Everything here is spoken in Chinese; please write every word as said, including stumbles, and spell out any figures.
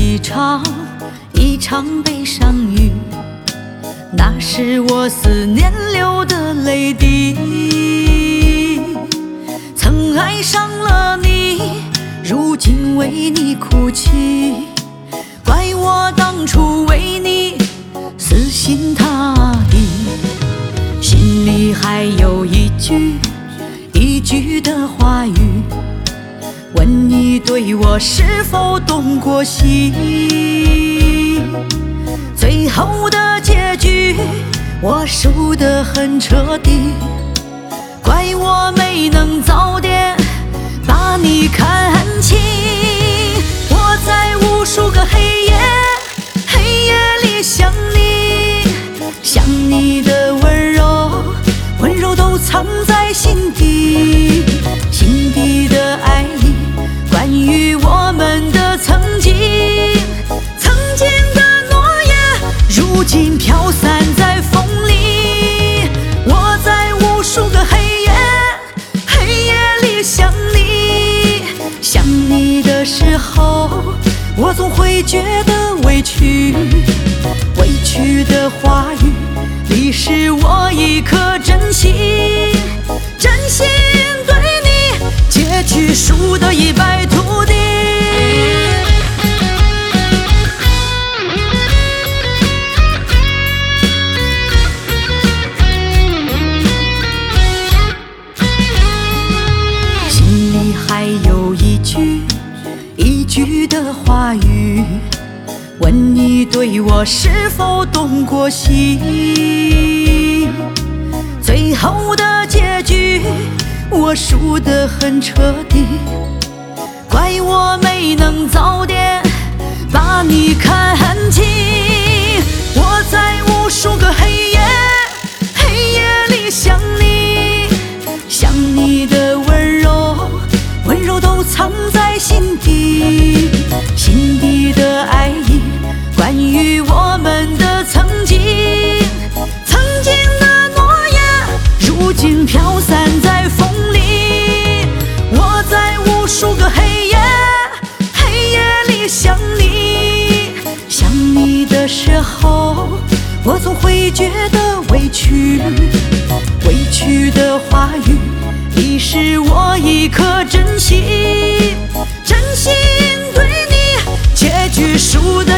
一场一场悲伤雨，那是我思念流的泪滴。曾爱上了你，如今为你哭泣，怪我当初为你死心塌地，心里还有一句一句的话语，问你对我是否动过心。最后的结局我输得很彻底，怪我没能早点把你看清。我在无数个黑夜黑夜里想你，想你的温柔温柔都藏在心底，心底的爱意，关于我们的曾经，曾经的诺言如今飘散在风里。我在无数个黑夜黑夜里想你，想你的时候我总会觉得委屈，委屈的话语里是我一颗真心，真心对你，结局输得一败涂地。心里还有一句一句的话语，问你对我是否动过心。最后的结局我输得很彻底，怪我没能早点把你看清。我在无数个黑夜黑夜里想你，想你的温柔温柔都藏在心底，心底的爱意，关于我们的曾经，曾经的诺言如今飘散在风里。我在无数个黑夜黑夜里想你，想你的时候我总会觉得委屈，委屈的话语你是我一颗真心，真心对你，结局输得